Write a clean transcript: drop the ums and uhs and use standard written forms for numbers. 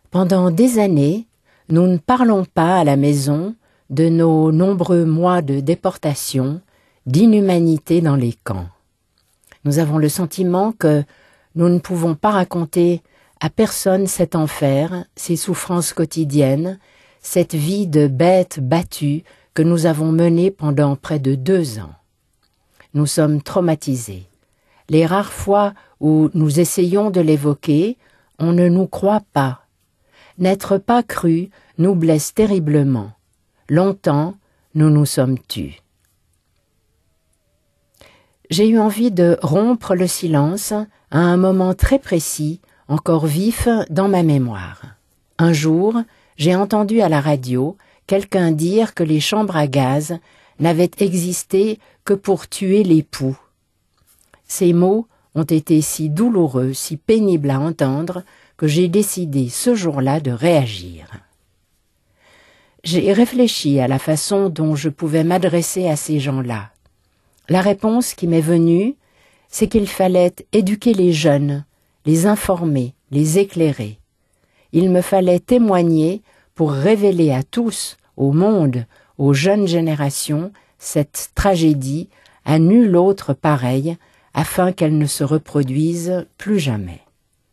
Pendant des années, nous ne parlons pas à la maison de nos nombreux mois de déportation, d'inhumanité dans les camps. Nous avons le sentiment que nous ne pouvons pas raconter à personne cet enfer, ces souffrances quotidiennes, cette vie de bêtes battues que nous avons menée pendant près de 2 ans. Nous sommes traumatisés. Les rares fois où nous essayons de l'évoquer, on ne nous croit pas. N'être pas cru nous blesse terriblement. Longtemps, nous nous sommes tus. J'ai eu envie de rompre le silence à un moment très précis, encore vif dans ma mémoire. Un jour, j'ai entendu à la radio quelqu'un dire que les chambres à gaz n'avaient existé que pour tuer les poux. Ces mots ont été si douloureux, si pénibles à entendre, que j'ai décidé ce jour-là de réagir. J'ai réfléchi à la façon dont je pouvais m'adresser à ces gens-là. La réponse qui m'est venue, c'est qu'il fallait éduquer les jeunes, les informer, les éclairer. Il me fallait témoigner pour révéler à tous, au monde, aux jeunes générations, cette tragédie, à nulle autre pareille, afin qu'elle ne se reproduise plus jamais.